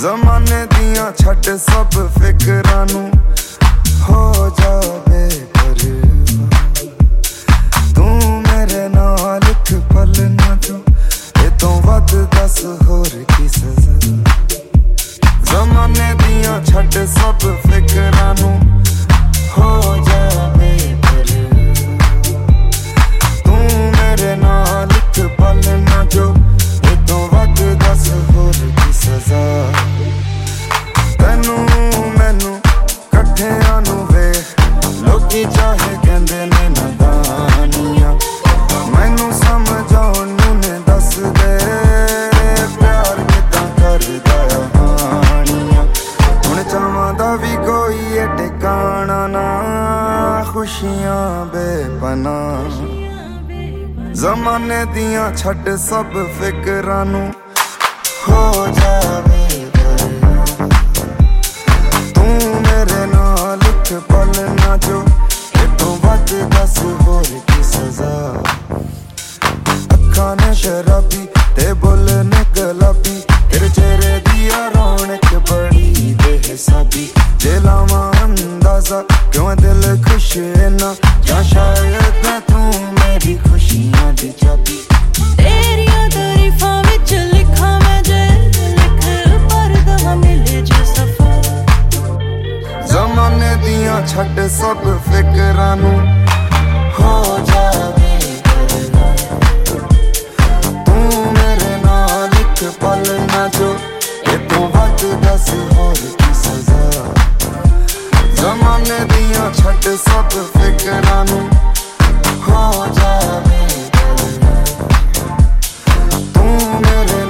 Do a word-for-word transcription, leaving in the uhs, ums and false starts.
ज़माने दियां छड्ड सब फिकरां नू हो जावे परवाह। तू मेरे नाल इक पल ना जो ए तो वध दस होर की सज़ा। ज़माने दियां छड्ड सब फिकरां नू हो जावे परवाह। तू मेरे नाल इक पल ना जो ए तो वध दस होर की सज़ा। तैनू मैनू कट्ठियां नू वे लोकी चाहे कहंदे ने नादानियां। मैनू समझाउण नू ने दस दे प्यार किदां करदा हानियां। हुण चावां दा वी कोई ए ठिकाना ना खुशियां बेपनाह। ज़माने दियां छड्ड सब फिकरां नू हो जावे परवाह। तू मेरे नाल इक पल ना जो ए तो वध दस होर की सज़ा। अखां ने शराबी ते बुल ने गुलाबी तेरे चेहरे दिया रौनक बड़ी बेहिसाबी। जे लावां अंदाज़ा क्यों दिल खुश है ना या शायद मैं तू मेरी खुशियां दी चाबी। तेरियां तारीफां विच लिखां मैं जे लिख पर दवा मिले जे सफा। ज़माने दियां छड्ड सब फिकरां नू हो जावे परवाह। तू मेरे नाल इक पल ना जो ए तो वध दस होर की सज़ा। ज़माने दियां छड्ड सब फिकरां नू हो जावे परवाह। तू मेरे